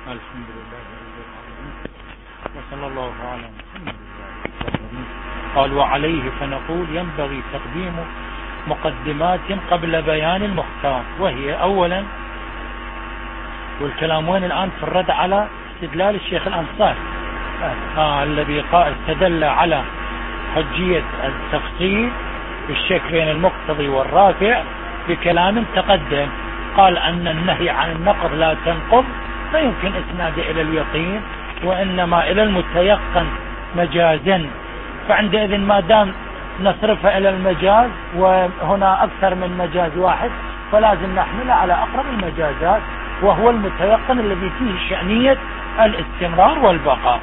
الحمد لله رب العالمين وصلى الله على محمد. قال وعليه فنقول ينبغي تقديم مقدمات قبل بيان المختار، وهي أولا، والكلام وين الآن في الرد على استدلال الشيخ الأنصاري الذي استدل على حجية التفصيل بالشك بين المقتضي والرافع بكلام تقدم. قال أن النهي عن النقض لا تنقض لا يمكن إسناده إلى اليقين وإنما إلى المتيقن مجازا، فعندئذ ما دام نصرفها إلى المجاز وهنا أكثر من مجاز واحد فلازم نحمله على أقرب المجازات وهو المتيقن الذي فيه شأنية الاستمرار والبقاء.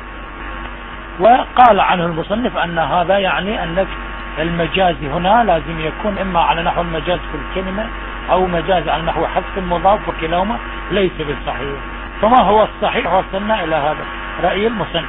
وقال عنه المصنف أن هذا يعني أنك المجاز هنا لازم يكون إما على نحو المجاز في الكلمة أو مجاز على نحو حذف المضاف، وكلاهما ليس بالصحيح. فما هو الصحيح؟ وصلنا إلى هذا رأي المصنف.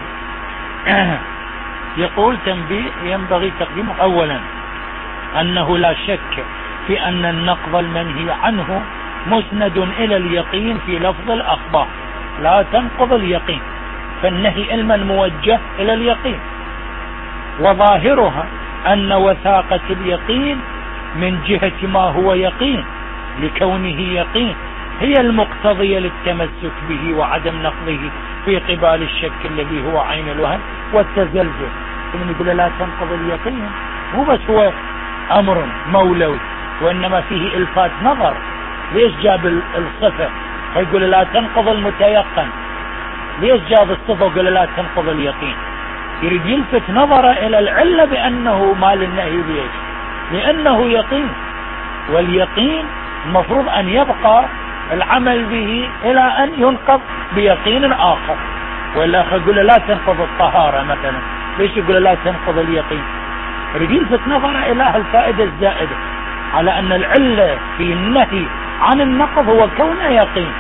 يقول تنبيه ينبغي تقديمه. أولا أنه لا شك في أن النقض المنهي عنه مسند إلى اليقين في لفظ الأخبار لا تنقض اليقين، فالنهي علما موجه إلى اليقين، وظاهرها أن وثاقة اليقين من جهة ما هو يقين لكونه يقين هي المقتضية للتمسك به وعدم نقضه في قبال الشك الذي هو عين الوهم والتزلزل. من يقول لا تنقض اليقين مو بس هو أمر مولوي وإنما فيه إلفات نظر. ليش جاب الصفة فيقول لا تنقض المتيقن؟ ليش جاب الصفة وقال لا تنقض اليقين؟ يريد يلفت نظره إلى العلة بأنه ما للنهي بيش، لأنه يقين، واليقين المفروض أن يبقى العمل به إلى أن ينقض بيقين آخر. ولا يقول لا تنقض الطهارة مثلا، ليش يقول لا تنقض اليقين؟ يريد يلفت نظره إلى الفائدة الزائدة على أن العلة في النهي عن النقض هو كونه يقين،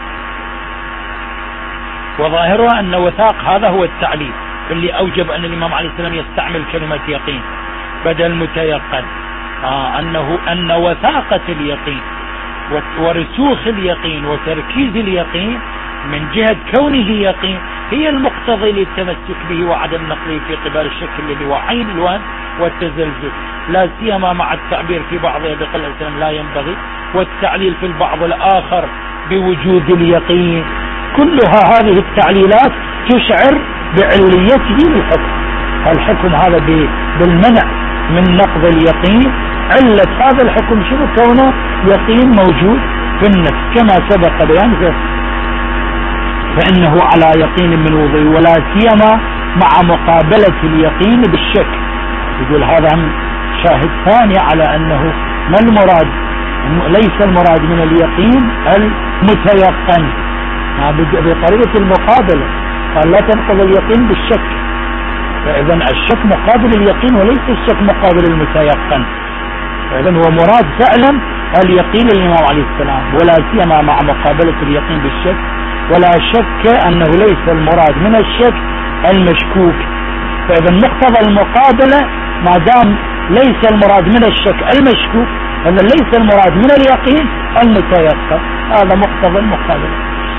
وظاهرها أن وثاق هذا هو التعليل اللي أوجب أن الإمام عليه السلام يستعمل كلمة يقين بدل متيقن. أن وثاقة اليقين ورسوخ اليقين وتركيز اليقين من جهة كونه يقين هي المقتضي للتمسك به وعدم نقله في قبال الشك الذي هو عين الوهم والتزلزل، لا سيما مع التعبير في بعضها بقول السلام لا ينبغي، والتعليل في البعض الآخر بوجود اليقين. كلها هذه التعليلات تشعر بعليته بالحكم. الحكم هذا بالمنع من نقض اليقين، علة هذا الحكم شنو؟ كونه يقين موجود في النفس كما سبق بيان، فإنه على يقين من وضوء ولا سيما مع مقابلة اليقين بالشك. يقول هذا شاهد ثاني على أنه ما المراد، ليس المراد من اليقين المتيقن بطريقة المقابلة. قال لا تنقض اليقين بالشك، فإذا الشك مقابل اليقين وليس الشك مقابل المتيقن. فإذا هو مراد فعلا اليقين للإمام عليه السلام ولا سيما مع مقابلة اليقين بالشك، ولا شك أنه ليس المراد من الشك المشكوك. فإذا مقتضى المقابلة ما دام ليس المراد من الشك المشكوك هذا ليس المراد من اليقين المتيقن، هذا مقتضى المقابلة.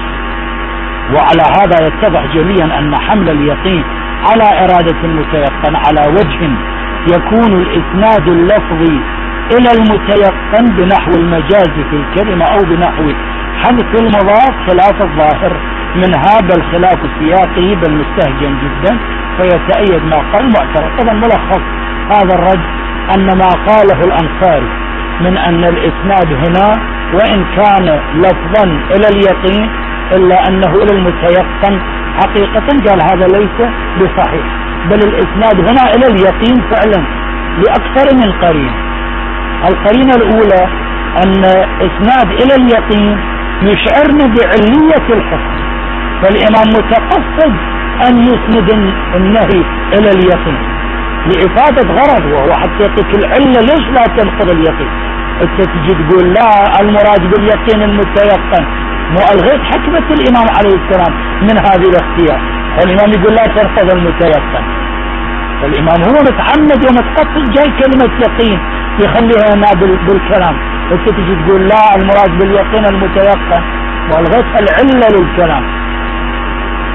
وعلى هذا يتضح جليا أن حمل اليقين على إرادة المتيقن على وجه يكون الإسناد اللفظي إلى المتيقن بنحو المجاز في الكلمة أو بنحو حذف المضاف خلاف الظاهر من هذا الخلاف السياقي بل مستهجن جدا، فيتأيد ما قال معترض. إذا ملخص هذا الرد أن ما قاله الأنصاري من أن الإسناد هنا وإن كان لفظا إلى اليقين إلا أنه إلى المتيقن حقيقة، قال هذا ليس بصحيح، بل الإسناد هنا إلى اليقين فعلا لأكثر من قرينة. القرينة الأولى أن إسناد إلى اليقين يشعرنا بعلية الحكم، فالإمام متقصد أن يسند النهي إلى اليقين لإفادة غرض، وهو حتى يعطيك العلة ليش لا تنقض اليقين. أنت تجي تقول لا المراد باليقين المتيقن، مو ألغيت حكمة الإمام عليه السلام من هذه الاختيار. الإمام يقول لا تنقض المتيقن، الإمام هو متعمد ومتقصد جاي كلمة يقين يخليها هنا بالكلام. أنت تجي تقول لا المراد باليقين المتيقن وألغيت العلة للكلام.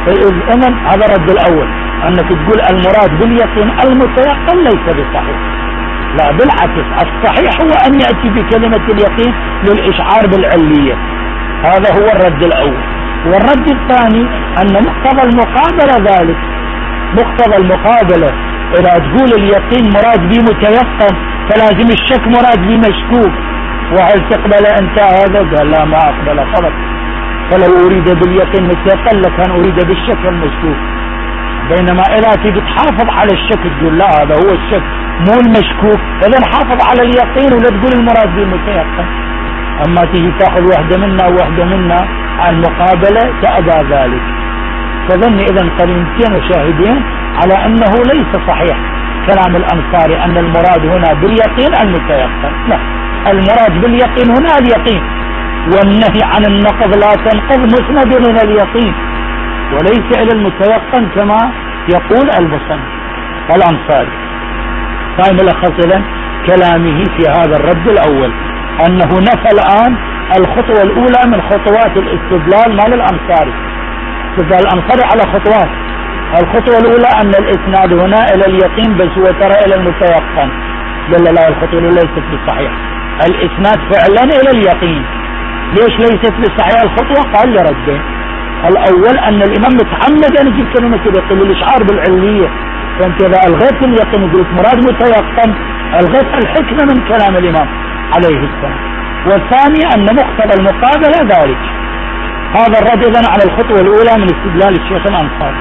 إذن هذا الرد الأول، أنك تقول المراد باليقين المتيقن ليس بصحيح. لا، بالعكس، الصحيح هو أن يأتي بكلمة اليقين للإشعار بالعلية. هذا هو الرد الأول. والرد الثاني أن مقتضى المقابلة ذلك، مقتضى المقابلة إذا تقول اليقين مراد به متيقن فلازم الشك مراد به مشكوك. وهل تقبل أنت هذا؟ قال لا، ما أقبل خلط. فلو أريد باليقين متيقن لكان أريد بالشك المشكوك. بينما إذا تجي تحافظ على الشك تقول لا، هذا هو الشك مو المشكوك، إذا حافظ على اليقين ولا تقول المراد به متيقن. أما تجي تأخذ واحدة منا وواحدة منا عن المقابلة تأبى ذلك. فظني إذن قرينتين وشاهدين على أنه ليس صحيح كلام الأنصاري أن المراد هنا باليقين المتيقن. لا، المراد باليقين هنا اليقين، والنهي عن النقض لا تنقض مسند من اليقين وليس إلى المتيقن كما يقول المصنف الأنصاري. فهم ملخص إذن كلامه في هذا الرد الأول أنه نفى الآن الخطوة الأولى من خطوات الاستدلال مال الأنصاري. استدلال الأنصاري على خطوات. الخطوة الأولى أن الإسناد هنا إلى اليقين بس هو ترى إلى المتيقن. قال لا، الخطوة الأولى ليست بصحيح، الإسناد فعلا إلى اليقين. ليش ليست بصحيح الخطوة؟ قال لردين. الأول أن الإمام متعمد أن يجيب كلمة اليقين للإشعار بالعلية، فأنت إذا ألغيت اليقين وقلت مراد متيقن ألغيت الحكمة من كلام الإمام عليه السلام. والثاني أن مقتضى المقابلة ذلك. هذا الرد إذن على الخطوة الأولى من استدلال الشيخ الأنصاري.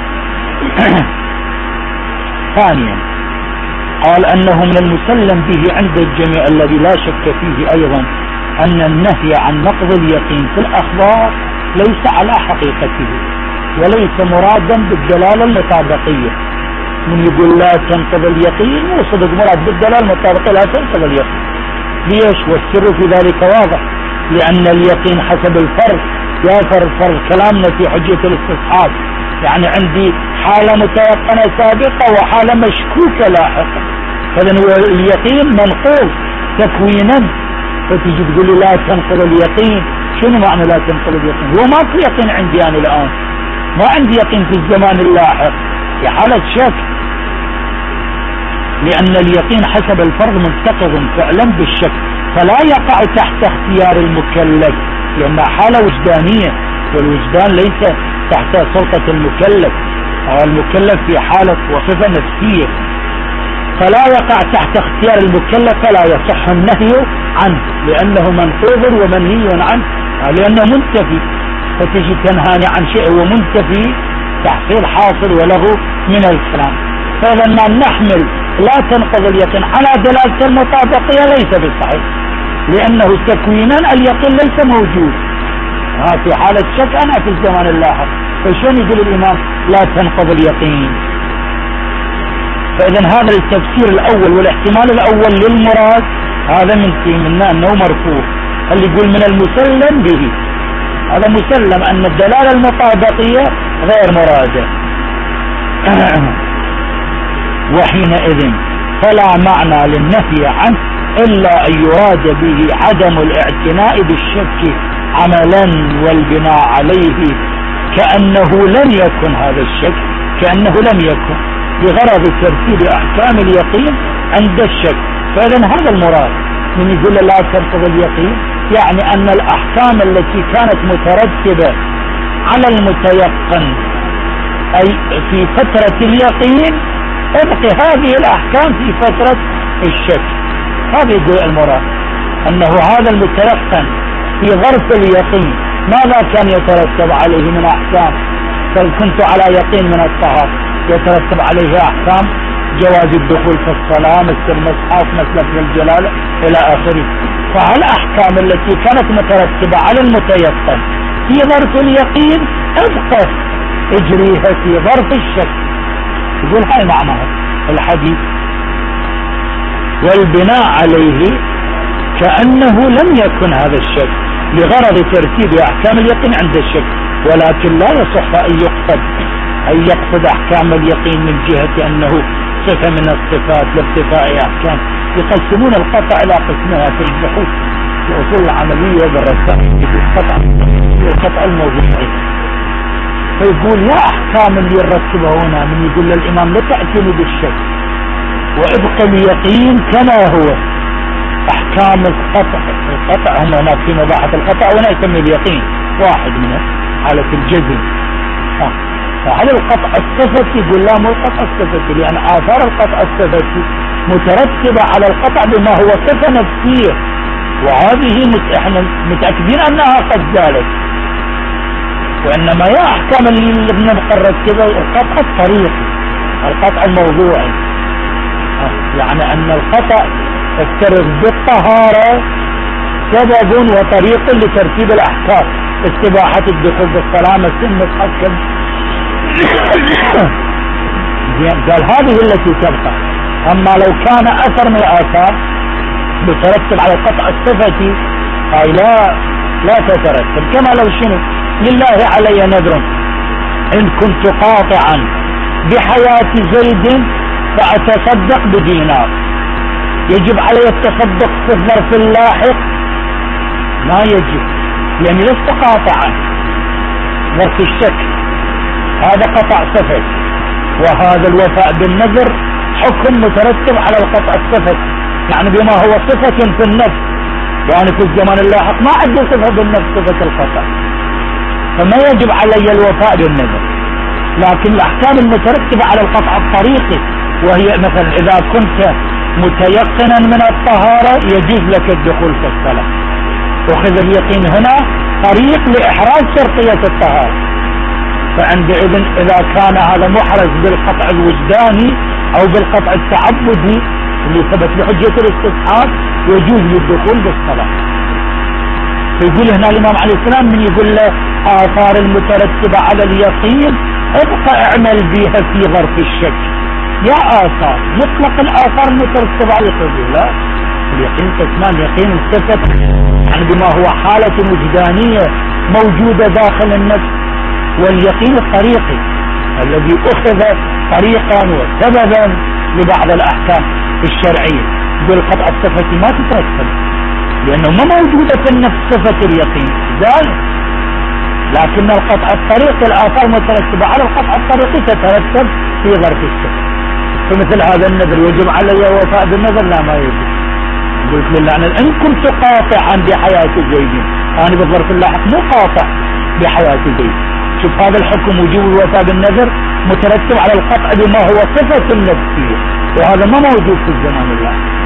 ثانيا قال أنه من المسلم به عند الجميع الذي لا شك فيه أيضا أن النهي عن نقض اليقين في الأخبار ليس على حقيقته وليس مرادا بالدلالة المطابقية. من يقول لا تنقض اليقين مو صدق مراد بالدلالة المطابقية لا تنقض اليقين. ليش؟ والسر في ذلك واضح، لأن اليقين حسب الفرق يا فرق كلامنا في حجية الاستصحاب، يعني عندي حالة متيقنة سابقة وحالة مشكوكة لاحقة. فإذن هو اليقين منقوض تكوينا، فتيجي تقول لي لا تنقض اليقين. شنو معنى لا تنقض اليقين؟ هو ماكو يقين عندي أنا الآن، ما عندي يقين في الزمان اللاحق، في حالة شك. لأن اليقين حسب الفرض منتقض فعلا بالشك، فلا يقع تحت اختيار المكلف لأنها حالة وجدانية، والوجدان ليس تحت سلطة المكلف. المكلف في حالة وصفة نفسية، فلا يقع تحت اختيار المكلف، فلا يصح النهي عنه لأنه منقوض ومنهي عنه، لأنه منتفي. فتجي تنهاني عن شيء هو منتفي تحصيل حاصل وله من الكلام. فإذا ما نحمل لا تنقض اليقين على دلالة المطابقية ليس بالصحيح، لأنه تكوينا اليقين ليس موجود. في حالة شك أنا في الزمان اللاحق، فشون يقول الإمام لا تنقض اليقين؟ فإذا هذا التفسير الأول والاحتمال الأول للمراد هذا منا أنه مرفوع. اللي يقول من المسلم به، هذا مسلم أن الدلالة المطابقية غير مرادة. وحينئذ فلا معنى للنفي عنه إلا أن يراد به عدم الاعتناء بالشك عملا والبناء عليه كأنه لم يكن هذا الشك، كأنه لم يكن بغرض ترتيب أحكام اليقين عند الشك. فإذا هذا المراد من يقول لا تنقض اليقين، يعني أن الأحكام التي كانت مترتبة على المتيقن أي في فترة اليقين ابقي هذه الأحكام في فترة الشك. هذا يقول المراد أنه هذا المتيقن في ظرف اليقين ماذا كان يترتب عليه من أحكام؟ فكنت على يقين من الطهارة يترتب عليه أحكام جواز الدخول في الصلاة مثل المصحف مثل الجلالة إلى آخره. فهالأحكام التي كانت مترتبة على المتيقن في ظرف اليقين ابقى اجريها في ظرف الشك. يقول هاي معناها الحديث. والبناء عليه كأنه لم يكن هذا الشك لغرض ترتيب أحكام اليقين عند الشك، ولكن لا يصح أن يقصد أحكام اليقين من جهة أنه صفة من الصفات لارتفاع أحكام. يقسمون القطع إلى قسمها في البحوث في أصول العملية بالرسائل، القطع الموضوعي فيقول يا أحكام اللي يرتبها هنا من يقول للإمام لا تأتني بالشك وابقى اليقين كما هو. أحكام القطع هم هناك في مباحة القطع ولا يسمي اليقين واحد منه حالة الجزم. فهل القطع الصفتي؟ يقول لا مو القطع الصفتي، لأن آثار القطع الصفتي مترتبة على القطع بما هو صفة نفسية، وهذه احنا متأكدين أنها قد زالت. وإنما يا أحكام اللي بنبقى نرتبه القطع الطريقي، القطع الموضوعي، يعني أن القطع افترض بالطهارة سبب وطريق لترتيب الأحكام، استباحة الدخول بالسلامة سن متحكم. قال هذه التي تبقى. أما لو كان أثر من الآثار مترتب على القطع الصفتي هاي لا تترتب. كما لو شنو لله علي نذر إن كنت قاطعا بحياة زيد فأتصدق بدينار، يجب علي التصدق في الظرف اللاحق؟ ما يجب، لأني لست قاطعا. ظرف الشك هذا قطع صفة، وهذا الوفاء بالنذر حكم مترتب على القطع الصفة، يعني بما هو صفة في النفس، وأنا في الزمان اللاحق ما عندي صفة بالنفس صفة القطع، فما يجب علي الوفاء بالنذر. لكن الأحكام المترتبة على القطع الطريقي، وهي مثلا إذا كنت متيقنا من الطهارة يجوز لك الدخول في الصلاة، وخذ اليقين هنا طريق لإحراز شرطية الطهارة. فعندئذ إذا كان هذا محرز بالقطع الوجداني أو بالقطع التعبدي اللي ثبت بحجة الاستصحاب يجوز للدخول بالصلاة. فيقول هنا الإمام عليه السلام من يقول له آثار المترتبة على اليقين ابقى اعمل بها في ظرف الشك. يا آثار مطلق الآثار المترتبة على اليقين، لا، اليقين قسمان: يقين صفة يعني بما هو حالة وجدانية موجودة داخل النفس، واليقين الطريقي الذي أخذ طريقا وسببا لبعض الأحكام الشرعية. يقول قطع الصفة ما تترتب لأنه ما موجودة في النفس صفة اليقين ذلك، لكن القطع الطريقي الآثار مترتبة على القطع الطريقي تترتب في ظرف الشك. فمثل هذا النذر يجب علي وفاء بالنذر؟ لا، ما يجب. قلت لله أنا إن كنت قاطعا بحياة زيد، أنا بالظرف اللاحق مو قاطع بحياة زيد. شوف هذا الحكم وجوب الوفاء بالنذر مترتب على القطع بما هو صفة نفسية، وهذا ما موجود في الزمان اللاحق.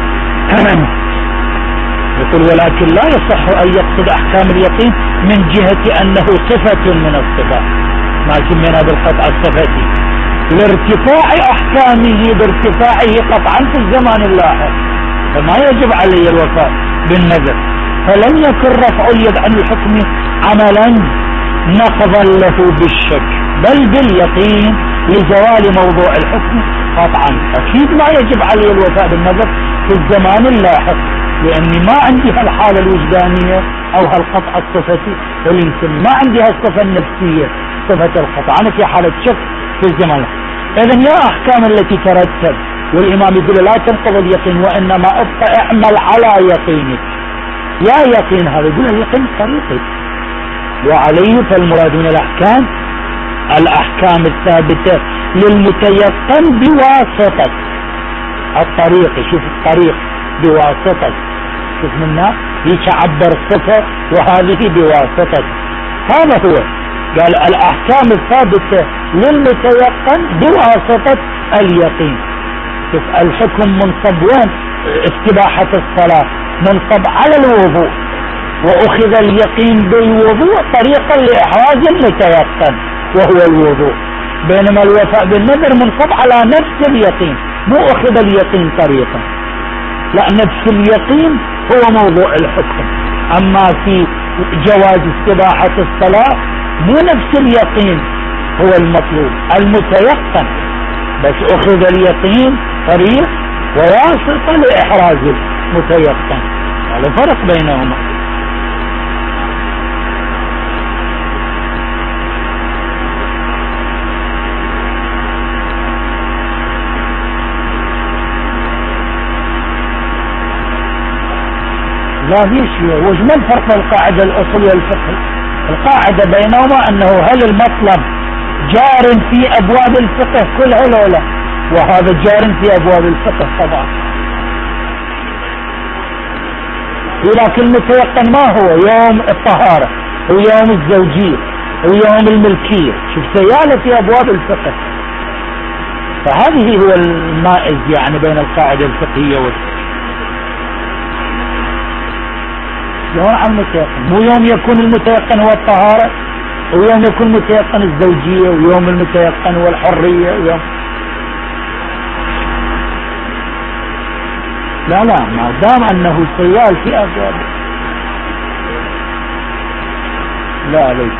يقول ولكن لا يصح أن يقصد أحكام اليقين من جهة أنه صفة من الصفات، ما سمينا بالقطع الصفتي، لارتفاع أحكامه بارتفاعه قطعا في الزمان اللاحق، فما يجب علي الوفاء بالنذر. فلم يكن رفع اليد عن الحكم عملا نقضا له بالشك، بل باليقين لزوال موضوع الحكم قطعا. أكيد ما يجب علي الوفاء بالنذر في الزمان اللاحق، لأني ما عندي هالحالة الوجدانية أو هالقطع الصفتي، والإنسان ما عندي هالصفة النفسية صفة القطع، أنا في حالة شك في الزمان. إذن يا أحكام التي ترتب، والإمام يقول لا تنقض اليقين وإنما ابقى اعمل على يقينك. يا يقين هذا يقول اليقين طريقي، وعليه فالمراد من الأحكام الثابتة للمتيقن بواسطة الطريق. شوف الطريق بواسطة، شوف منا يعبر صفة وهذه بواسطة، هذا هو. قال الأحكام الثابتة للمتيقن بواسطة اليقين. شوف الحكم منصب وين؟ استباحة الصلاة منصب على الوضوء، وأخذ اليقين بالوضوء طريقا لإحراز المتيقن وهو الوضوء، بينما الوفاء بالنذر منصب على نفس اليقين، مو أخذ اليقين طريقا، لا، نفس اليقين هو موضوع الحكم. أما في جواز استباحة الصلاة مو نفس اليقين هو المطلوب، المتيقن، بس أخذ اليقين طريق وواسطة لإحراز المتيقن، هذا فرق بينهما. لا ليش وش ما الفرق بين القاعدة الأصولية الفقه القاعدة بينهما أنه هل المطلب جار في أبواب الفقه كلها لو لا، وهذا جار في أبواب الفقه طبعا. لكن المتيقن ما هو؟ يوم الطهارة ويوم الزوجية ويوم الملكية، شوف سيالة في أبواب الفقه. فهذه هو المائز يعني بين القاعدة الفقهية يوم عن المتيقن، مو يوم يكون المتيقن هو الطهارة ويوم يكون المتيقن الزوجية ويوم المتيقن هو الحرية ويوم لا ما دام أنه سيال في أبواب لا ليس.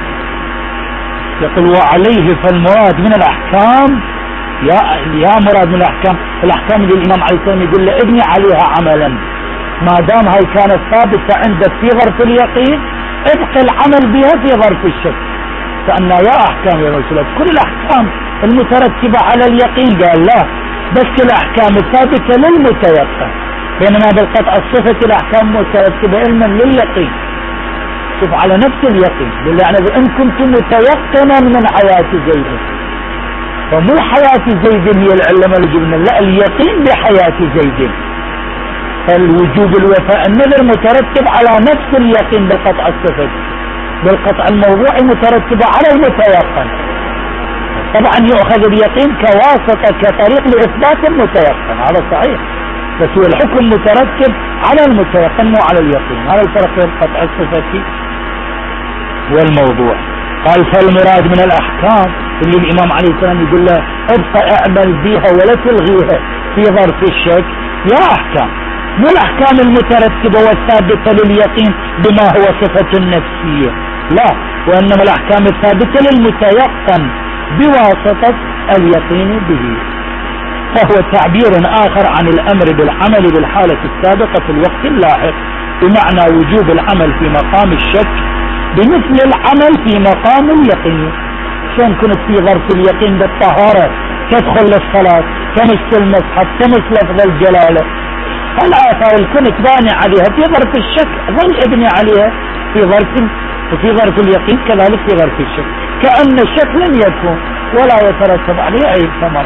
يقول وعليه فالمراد من الأحكام يا مراد من الأحكام اللي الإمام عليه السلام يقول له ابني عليها عملا، ما دام هاي كانت ثابتة عندك في ظرف اليقين ابقى العمل بها في ظرف الشك. فأنا يا أحكام يا رسول الله كل الأحكام المترتبة على اليقين، قال لا بس الأحكام الثابتة للمتيقن، بينما بالقطع الصفة الأحكام مترتبة علما لليقين. شوف على نفس اليقين، يعني إن كنت متيقنا من حياة زيد، فمو حياة زيد هي العلم اللي جبنا، لا اليقين بحياة زيد. فالوجوب الوفاء النذر مترتب على نفس اليقين بالقطع الصفة، بالقطع الموضوعي مترتبة على المتيقن. طبعا يؤخذ اليقين كواسطة كطريق لإثبات المتيقن، هذا صحيح، بس هو الحكم مترتب على المتيقن مو على اليقين. هذا الفرق بين قطع الصفة والموضوع. قال فالمراد من الأحكام اللي الإمام عليه السلام يقول له ابقى اعمل بها ولا تلغيها في ظرف الشك، يا أحكام مو الأحكام المترتبة والثابتة لليقين بما هو صفة نفسية، لا، وإنما الأحكام الثابتة للمتيقن بواسطة اليقين به. فهو تعبير آخر عن الأمر بالعمل بالحالة السابقة في الوقت اللاحق، بمعنى وجوب العمل في مقام الشك بمثل العمل في مقام اليقين. شلون كنت في ظرف اليقين بالطهارة تدخل للصلاة تمس المصحف تمس لفظ الجلالة، الآثار اللي كنت باني عليها في ظرف الشك ظل ابني عليها في ظرف اليقين كذلك في ظرف الشك، كأن الشك لم يكون ولا يترتب عليه أي ثمر.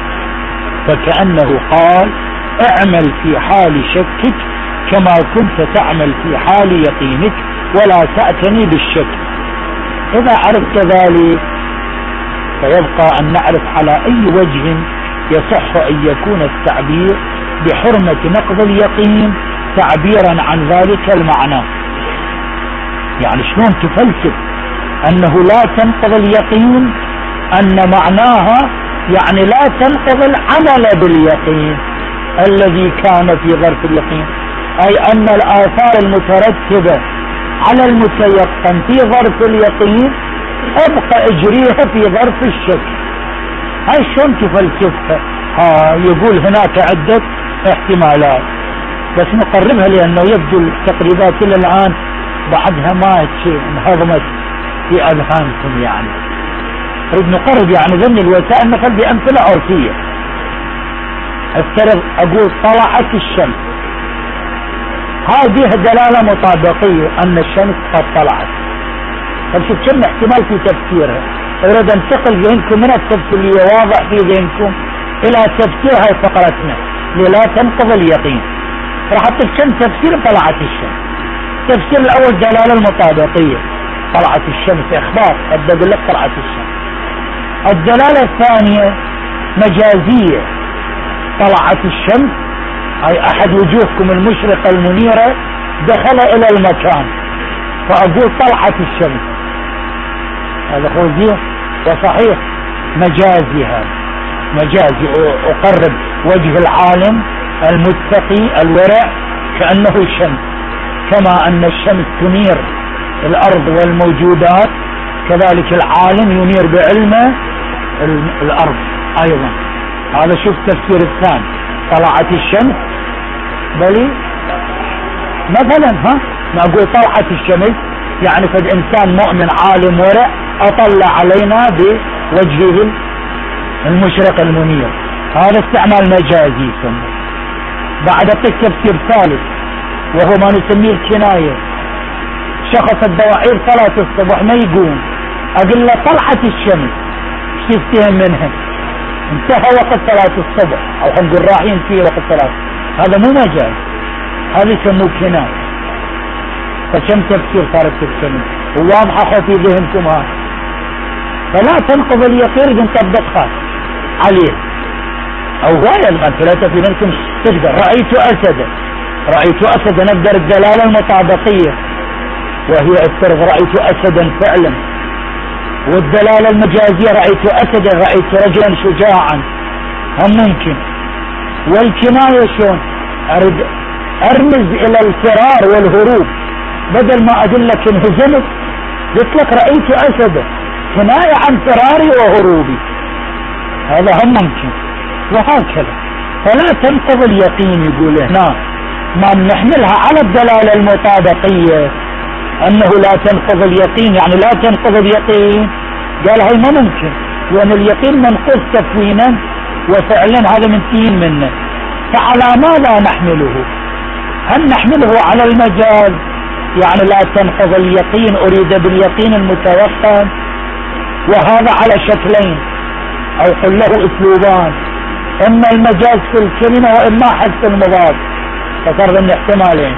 فكأنه قال اعمل في حال شكك كما كنت تعمل في حال يقينك ولا تأتني بالشك. إذا عرفت ذلك فيبقى أن نعرف على أي وجه يصح أن يكون التعبير بحرمة نقض اليقين تعبيرا عن ذلك المعنى. يعني شلون تفلسف أنه لا تنقض اليقين، أن معناها يعني لا تنقض العمل باليقين الذي كان في ظرف اليقين، أي أن الآثار المترتبة على المتيقن في ظرف اليقين ابقى اجريها في ظرف الشك. هاي شلون تفلسفها؟ يقول هناك عدة احتمالات، بس نقربها لأنه يبدو التقريبات إلى الآن بعدها ما انهضمت في أذهانكم. يعني نريد نقرب يعني ضمن الوسائل مثل بأمثلة عرفية. افترض أقول طلعت الشمس، هذه دلالة مطابقية أن الشمس قد طلعت. فشوف كم احتمال في تفسيرها. أريد أنتقل ذهنكم من التفسير اللي واضح في ذهنكم إلى تفسير هاي فقرتنا لا تنقض اليقين. راح أعطيك كم تفسير طلعت الشمس. التفسير الأول دلالة المطابقية، طلعت الشمس إخبار، أبدأ أقول لك طلعت الشمس. الدلالة الثانية مجازية، طلعت الشمس أي أحد وجوهكم المشرقة المنيرة دخل إلى المكان، فأقول طلعت الشمس، هذا خوزيه وصحيح مجازي. هذا مجازي، أقرب وجه العالم المتقي الورع كأنه الشمس، كما أن الشمس تنير الأرض والموجودات كذلك العالم ينير بعلمه الأرض أيضا. هذا شوف التفسير الثاني، طلعت الشمس بلي مثلا ما أقول طلعت الشمس يعني فد إنسان مؤمن عالم ورع أطلع علينا بوجهه المشرق المنير، هذا استعمال مجازي. ثم بعد أعطيك تفسير ثالث وهو ما نسميه الكناية. شخص الدواعير صلاة الصبح ما يقوم، اقول له طلعت الشمس ايش تفتهم منها؟ انتهى وقت صلاة الصبح، او خلينا نقول رايحين في وقت صلاة، هذا مو مجال، هذا يسموه كناية. فكم تفسير صارت الكلمة وواضحة في ذهنكم هذا. فلا تنقض اليقين بنطبقها عليه او هواية الغد لا تفيدنكم تقدر. رأيت اسدا نقدر الدلالة المطابقية وهي افترض رأيت اسدا فعلا، والدلالة المجازية رأيت اسدا رأيت رجلا شجاعا هم ممكن. والكناية شلون؟ ارمز الى الفرار والهروب، بدل ما اقول لك انهزمت قلت لك رأيت اسدا، كناية عن فراري وهروبي، هذا هم ممكن. وهكذا فلا تنقض اليقين. يقول هنا ما نحملها على الدلالة المطابقية انه لا تنقض اليقين، يعني لا تنقض اليقين، قال هاي ما ممكن، لان اليقين منقوص تكوينا وفعلا هذا منتهين منه. فعلى ماذا نحمله؟ هل نحمله على المجاز يعني لا تنقض اليقين اريد باليقين المتوقع، وهذا على شكلين او قل له اسلوبان، اما المجاز في الكلمة واما حذف المضاف، فصار من احتمالين.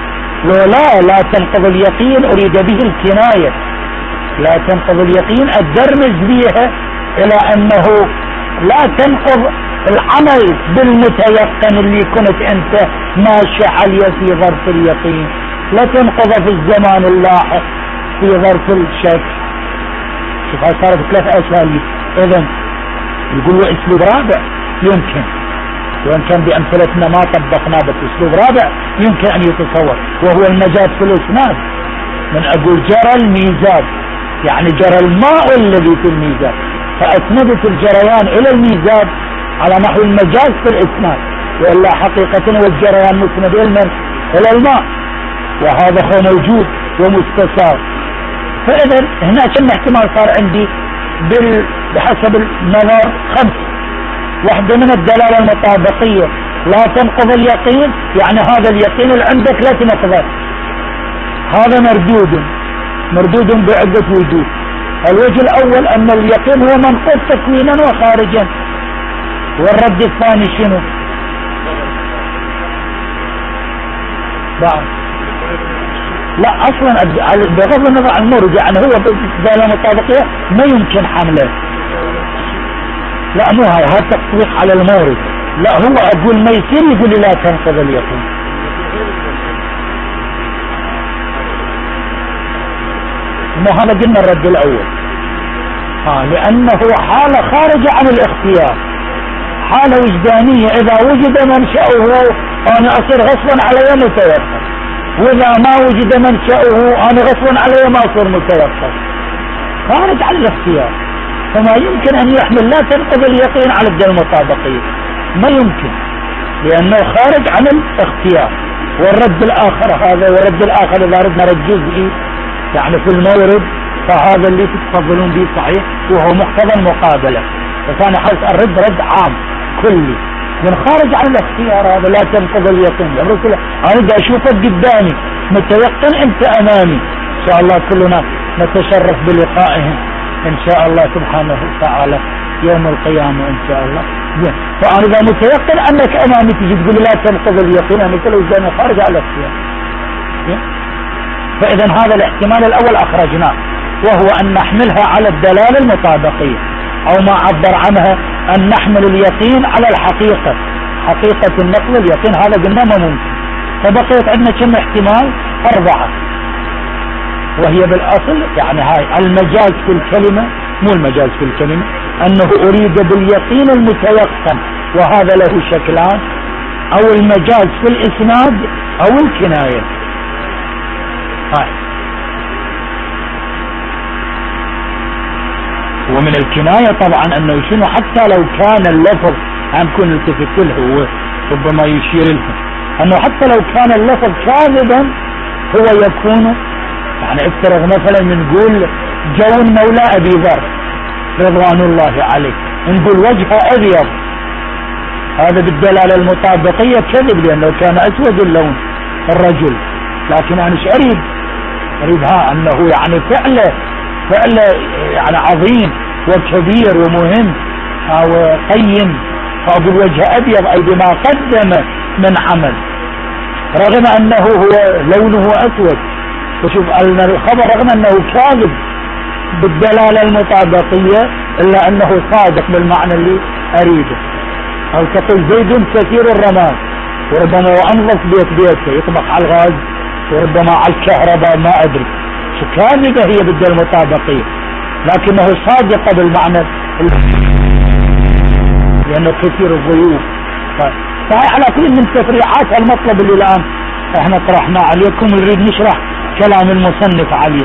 لا تنقض اليقين اريد به الكناية، لا تنقض اليقين الدرمز بها الى انه لا تنقض العمل بالمتيقن اللي كنت انت ماشي عليه في ظرف اليقين، لا تنقض في الزمان اللاحق في ظرف الشك. شوف هاي صارت 3 اساليب. اذا يقول اسلوب رابع يمكن، وان كان بامثلتنا ما طبقناه، بس اسلوب رابع يمكن ان يتصور، وهو المجاز في الاسناد. من اقول جرى الميزاب يعني جرى الماء الذي في الميزاب، فاسندت الجريان الى الميزاب على نحو المجاز في الاسناد، والا حقيقة والجريان مسند الى الماء، وهذا هو موجود ومستساغ. فاذا هنا كم احتمال صار عندي بحسب النظر 5. واحدة من الدلالة المطابقية لا تنقض اليقين، يعني هذا اليقين اللي عندك لا تنقضه، هذا مردود بعدة وجوه. الوجه الاول ان اليقين هو منقوص تكوينا وخارجا، والرد الثاني شنو؟ بعد لا اصلا بغض النظر عن المورد، يعني هو بالدلالة المطابقية ما يمكن حمله. لا مو هاي تطبيق على المورد، لا هو اقول ما يصير يقول لا تنقض اليقين. مو هذا قلنا الرد الاول، لانه حالة خارجة عن الاختيار، حالة وجدانية. اذا وجد منشأه انا اصير غصبا علي متوقف، واذا ما وجد منشأه انا غصبا علي ما اصير متوقف، خارج عن الاختيار. فما يمكن ان يحمل لا تنقض اليقين على الدلالة المطابقية، ما يمكن، لانه خارج عن الاختيار. والرد الاخر هذا، والرد الاخر اذا ردنا رد جزئي يعني في المورد، فهذا اللي تتفضلون به صحيح، وهو مقتضى المقابلة. فكان حالة الرد رد عام كلي من خارج عن الاختيار، هذا لا تنقض اليقين. يا رسول انا دا اشوفك قدامي متيقن انت امامي، ان شاء الله كلنا نتشرف بلقائهم ان شاء الله سبحانه وتعالى يوم القيامة ان شاء الله. فانا اذا متيقن انك امامي تجي تقول لا تنقض اليقين، انا كله قدامي خارج على الاختيار. فاذا هذا الاحتمال الاول اخرجناه، وهو ان نحملها على الدلالة المطابقية، او ما عبر عنها ان نحمل اليقين على الحقيقة، حقيقة النقل اليقين، هذا قلنا ما ممكن. فبقيت عندنا كم احتمال؟ 4، وهي بالاصل يعني هاي المجاز في الكلمة، مو المجاز في الكلمة، انه اريد باليقين المتيقن، وهذا له شكلان، او المجاز في الاسناد او الكناية. هاي ومن الكناية طبعا انه شنو، حتى لو كان اللفظ هنكون التفت له ربما يشير له، انه حتى لو كان اللفظ كاذبا هو يكون، يعني افترض مثلا نقول جو مولى ابي ذر رضوان الله عليه، نقول وجهه ابيض، هذا بالدلالة المطابقية كذب، لانه كان اسود اللون الرجل، لكن انا ايش اريد؟ أريدها أنه يعني فعله يعني عظيم وكبير ومهم وقيم، فأقول وجه أبيض أي بما قدم من عمل، رغم أنه هو لونه أسود. وشوف أن الخبر رغم أنه كاذب بالدلالة المطابقية إلا أنه صادق بالمعنى اللي أريده. أو تقول زيد كثير الرماد، وربما أنظف بيته يطبخ على الغاز وربما على الكهرباء، ما أدري شو كاذبة هي بالدلالة المطابقية، لكنه صادق بالمعنى لأنه كثير الضيوف. فهي على كل من تفريعات المطلب اللي الآن احنا طرحنا عليكم، نريد نشرح كلام المصنف عليه.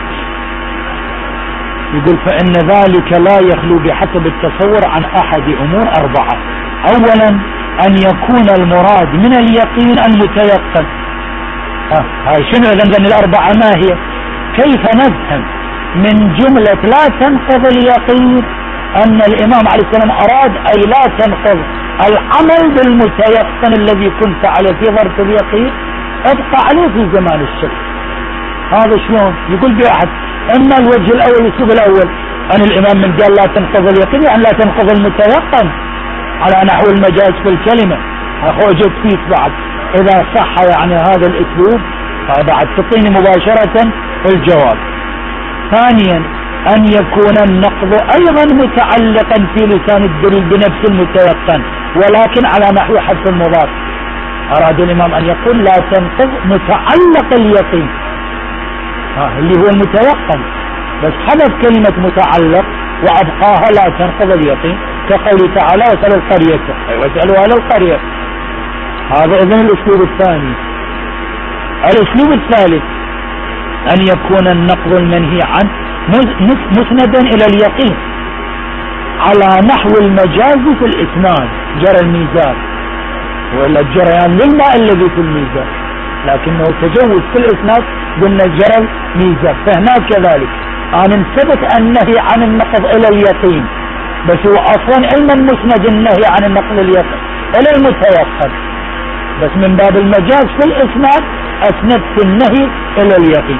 يقول فإن ذلك لا يخلو بحسب التصور عن أحد أمور أربعة. أولا أن يكون المراد من اليقين المتيقن. هاي شنو إذن الأربعة ما هي؟ كيف نفهم من جملة لا تنقض اليقين أن الإمام عليه السلام أراد أي لا تنقض العمل بالمتيقن الذي كنت عليه في ظرف اليقين ابقى عليه في زمان الشك. هذا شلون؟ يقول بأحد اما الوجه الاول الاسلوب الاول ان الامام من قال لا تنقض اليقين يعني لا تنقض المتيقن على نحو المجاز في الكلمة. اخوجت فيك بعد اذا صح يعني هذا الاسلوب بعد تعطيني مباشرة الجواب. ثانيا ان يكون النقض ايضا متعلقا في لسان الدليل بنفس المتيقن ولكن على نحو حذف المضاف. اراد الامام ان يقول لا تنقض متعلق اليقين اللي هو المتيقن، بس حذف كلمة متعلق وأبقاها لا تنقض اليقين، كقوله تعالى واسأل القرية واسألوا أهل القرية. هذا إذن الأسلوب الثاني. الأسلوب الثالث أن يكون النقض المنهي عنه مسندا إلى اليقين على نحو المجاز في الإسناد جرى الميزان ولا الجريان للماء الذي في الميزان، لكنه تجوز في الإسناد قلنا جرى الميزان. فهناك كذلك أن انثبت النهي عن النقض إلى اليقين، بس هو أصلا علما مسند النهي عن النقض اليقين إلى المتيقن، بس من باب المجاز في الإسناد أسندت النهي إلى اليقين.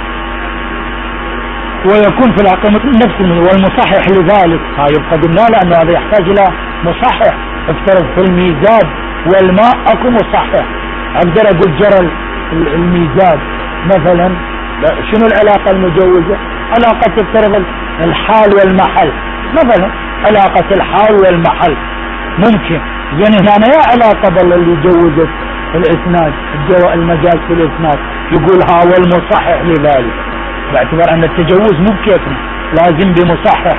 ويكون في الحقيقة نفس والمصحح لذلك يبقى قلنا لأنه هذا يحتاج إلى مصحح. افترض في الميزان والماء أكو مصحح، أقدر أقول جرى الميزان مثلا، شنو العلاقة المجوزة؟ علاقة تفترض الحال والمحل مثلا، علاقة الحال والمحل ممكن يعني هنا يا علاقة بالله اللي جوزت الإسناد المجاز في الإسناد يقول ها والمصحح لذلك، باعتبار أن التجوز مو بكيفنا لازم بمصحح.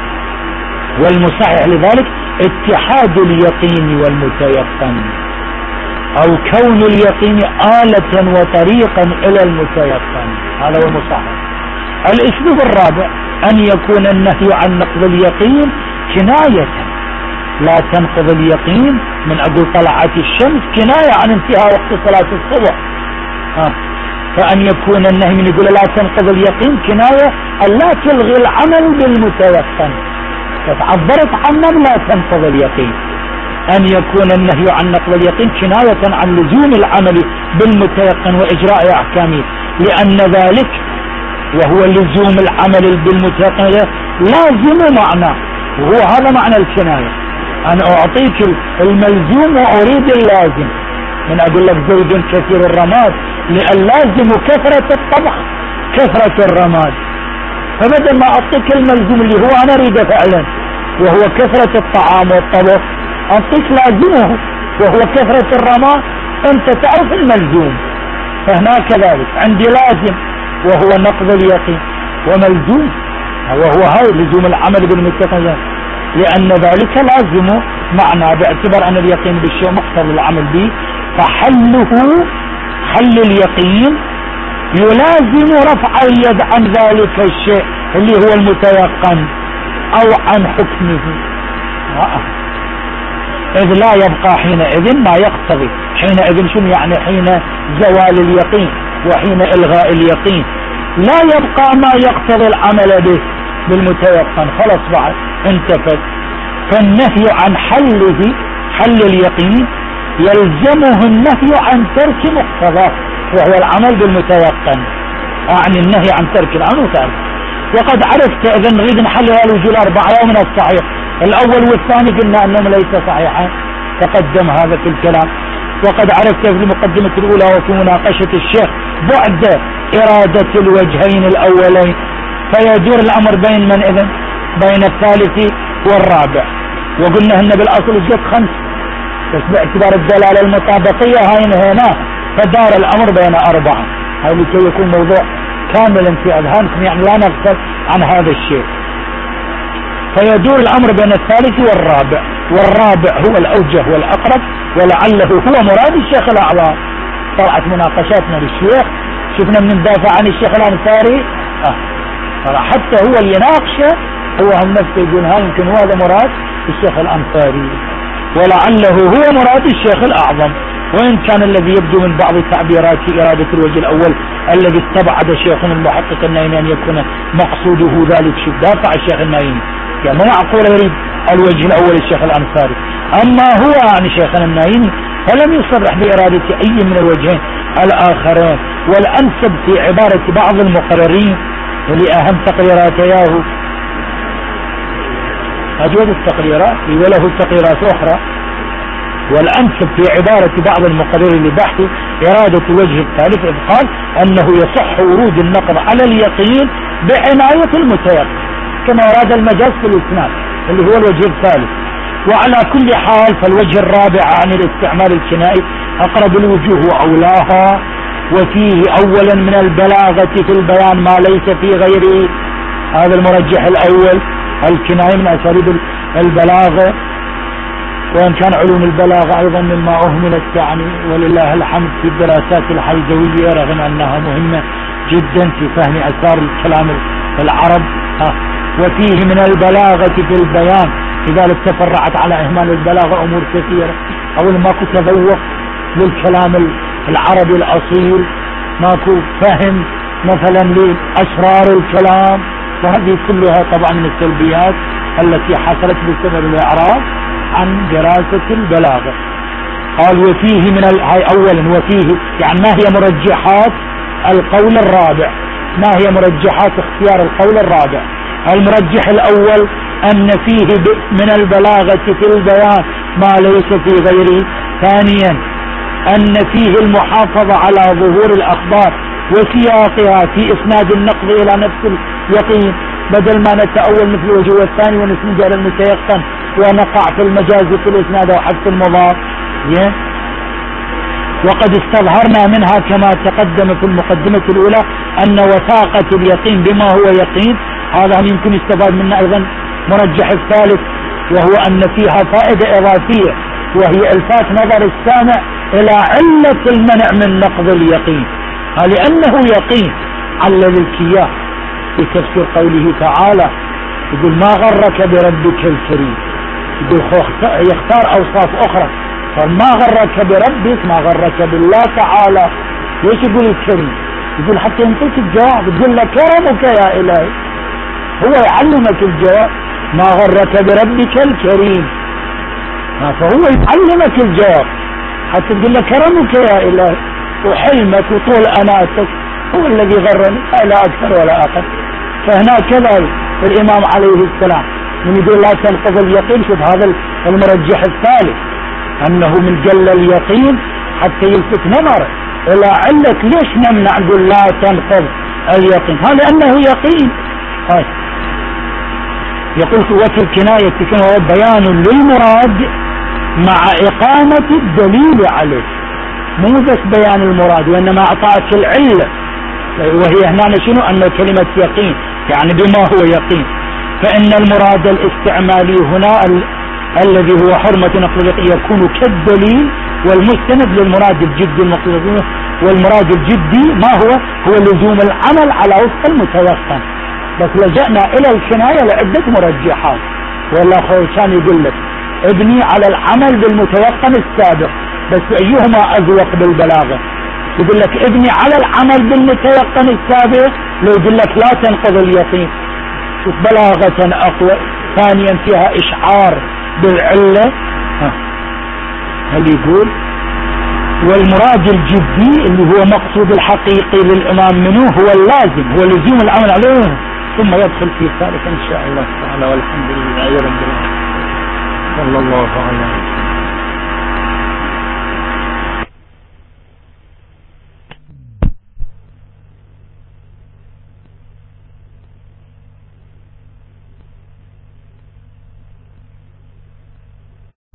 والمصحح لذلك اتحاد اليقين والمتيقن أو كون اليقين آلة وطريقا إلى المتيقن، هذا هو المصحح. الأسلوب الرابع أن يكون النهي عن نقض اليقين كناية، لا تنقض اليقين من أقول طلعت الشمس كناية عن انتهاء وقت صلاة الصبح. فأن يكون النهي من يقول لا تنقض اليقين كناية أن لا تلغي العمل بالمتيقن، فتعبرت عنا لا تنقض اليقين. أن يكون النهي عن نقض اليقين كناية عن لزوم العمل بالمتيقن وإجراء أحكامه، لأن ذلك وهو لزوم العمل بالمتيقن لازم معنى، وهو هذا معنى الكناية. أنا أعطيك الملزوم وأريد اللازم، من أقول لك زيد كثير الرماد لأن لازم كثرة الطبخ كثرة الرماد، فبدل ما أعطيك الملزوم اللي هو أنا أريده فعلا وهو كثرة الطعام والطبخ أعطيك لازمه وهو كثرة الرماد، أنت تعرف الملزوم. فهنا كذلك عندي لازم وهو نقض اليقين، وملزوم وهو هاي لزوم العمل بالمتيقن، لأن ذلك لازم معنى باعتبار أن اليقين بالشيء مقتضى العمل به، فحله حل اليقين يلازم رفع اليد عن ذلك الشيء اللي هو المتيقن أو عن حكمه، إذ لا يبقى حينئذ ما يقتضي. حينئذ شنو يعني؟ حين زوال اليقين وحين إلغاء اليقين لا يبقى ما يقتضي العمل به بالمتيقن، خلص بعد انتفت. فالنهي عن حل اليقين يلزمه النهي عن ترك مقتضاه وهو العمل بالمتيقن. عن النهي عن ترك الأمر وترك. وقد عرفت إذا نريد نحلل الوجوه الأربعة ومن الصحيح الأول والثاني قلنا أنهم ليس صحيحا، تقدم هذا في الكلام. وقد عرفت في المقدمة الأولى وفي مناقشة الشيخ بعد إرادة الوجهين الأولين، فيدور الأمر بين من إذن؟ بين الثالث والرابع. وقلنا هن بالأصل الجد 5 بس باعتبار الدلالة المطابقية هاي هنا فدار الأمر بين 4. هاي لكي يكون موضوع كاملا في أذهانكم، يعني لا نغفل عن هذا الشيء. فيدور الأمر بين الثالث والرابع، والرابع هو الأوجه والأقرب ولعله هو مراد الشيخ الأعظم. طلعت مناقشاتنا للشيخ شفنا من ندافع عن الشيخ الأنصاري حتى هو اللي يناقشه هو هم نفسه يقول ها يمكن هو هذا مراد الشيخ الأنصاري ولعله هو مراد الشيخ الأعظم. وإن كان الذي يبدو من بعض تعبيرات إرادة الوجه الأول الذي استبعد شيخنا المحقق النايمي أن يكون مقصوده ذلك شيء دافع الشيخ النايمي، يعني ما معقول يريد الوجه الأول الشيخ الأنصاري. أما هو عن شيخنا النايمي فلم يصرح بإرادة أي من الوجهين الآخرين. والأنسب في عبارة بعض المقررين ولأهم تقريرات ياهو أجود التقريرات وله تقريرات أخرى، والأنسب في عبارة بعض المقررين لبحث إرادة الوجه الثالث إذ قال أنه يصح ورود النقض على اليقين بعناية المتيقن كما أراد المجاز في الإسناد اللي هو الوجه الثالث. وعلى كل حال فالوجه الرابع عن الاستعمال الكنائي أقرب الوجوه وأولاها، وفيه أولا من البلاغة في البيان ما ليس في غيره. هذا المرجح الأول الكنائي من أساليب البلاغة، وإن كان علوم البلاغة أيضا مما أهملت يعني ولله الحمد في الدراسات الحيزوية رغم أنها مهمة جدا في فهم أسرار الكلام العرب. وفيه من البلاغة في البيان، لذلك تفرعت على إهمال البلاغة أمور كثيرة. أول ماكو تذوق للكلام العربي الأصيل، ماكو فهم مثلا لأسرار الكلام، وهذه كلها طبعا من السلبيات التي حصلت بسبب الإعراض عن دراسة البلاغة. قال وفيه من هاي أولا وفيه يعني ما هي مرجحات القول الرابع، ما هي مرجحات اختيار القول الرابع؟ المرجح الأول أن فيه من البلاغة في البيان ما ليس في غيره. ثانيا أن فيه المحافظة على ظهور الأخبار وسياقها في إسناد النقض إلى نفس اليقين بدل ما نتأول مثل الوجه الثاني ونسند على المتيقن ونقع في المجاز في الإسناد أو حذف المضاف. وقد استظهرنا منها كما تقدم في المقدمة الأولى أن وثاقة اليقين بما هو يقين هذا يمكن يستفاد منه أيضا مرجح الثالث، وهو أن فيها فائدة إضافية وهي الفات نظر السامع إلى علة المنع من نقض اليقين، لأنه يقين علل الكياه في تفسير قوله تعالى يقول ما غرك بربك الكريم، يقول يختار أوصاف أخرى قال ما غرك بربك ما غرك بالله تعالى. ليش يقول الكريم؟ يقول حتى ينطيك الجواب، يقول لك كرمك يا إلهي، هو يعلمك الجواب ما غرك بربك الكريم، فهو يعلمك الجواب حتى تقول لك كرمك يا إلهي وحلمك وطول أناتك هو الذي غرني لا أكثر ولا أقل. فهنا كذا الإمام عليه السلام من يقول لا تنقض اليقين، شوف هذا المرجح الثالث أنه من جل اليقين حتى يلفت نظره إلى علة ليش نمنع نقول لا تنقض اليقين، هذا لأنه يقين. يقول وفي الكناية كما بيان للمراد مع إقامة الدليل عليه، مو بس بيان المراد وإنما أعطاك العلة، وهي هنا شنو؟ أن كلمة يقين يعني بما هو يقين. فإن المراد الاستعمالي هنا الذي هو حرمة نقل اليقين يكون كالدليل والمستند للمراد الجدي المقصود، والمراد الجدي ما هو لزوم العمل على وفق المتيقن. بس لجأنا إلى الكناية لعدة مرجحات، والله كان يقول لك ابني على العمل بالمتيقن السابق، بس أيهما أذوق بالبلاغة؟ يقول لك ابني على العمل بالمتيقن السابق، لو يقول لك لا تنقض اليقين، شوف بلاغة أقوى. ثانيا فيها إشعار بالعلة، هل يقول والمراد الجدي اللي هو مقصود الحقيقي للإمام منه هو اللازم، هو لزوم العمل عليه، ثم يدخل في ذلك إن شاء الله تعالى. والحمد لله رب العالمين. صلى الله عليه وسلم.